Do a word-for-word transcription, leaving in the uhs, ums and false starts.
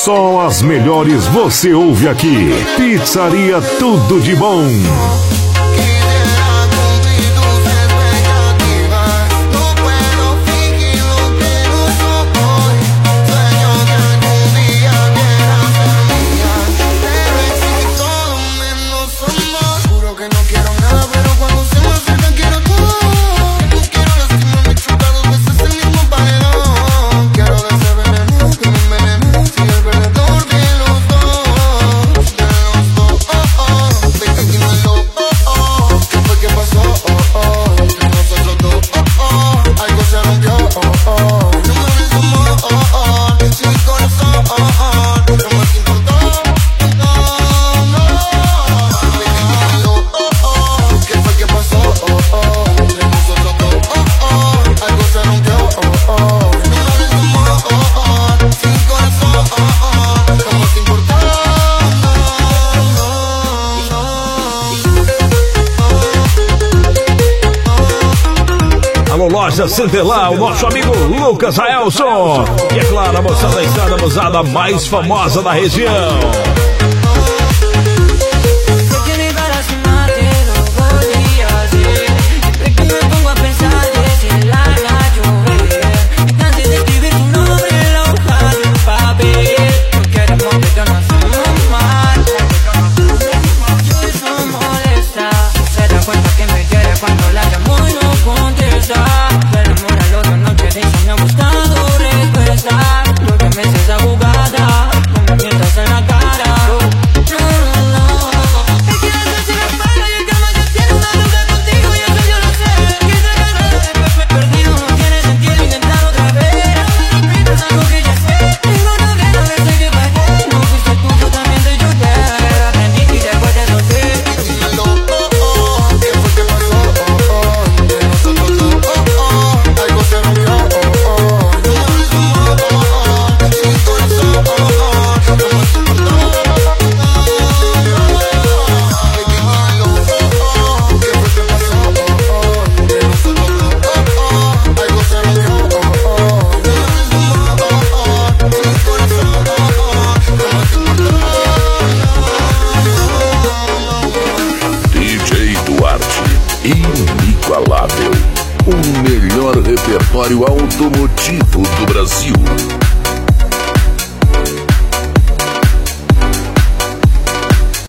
Só as melhores você ouve aqui. Pizzaria Tudo de Bom. Loja Centelar, o nosso amigo Lucas Aelson. E é claro, a moçada da estrada musada mais famosa da região. Inigualável, o melhor repertório automotivo do Brasil.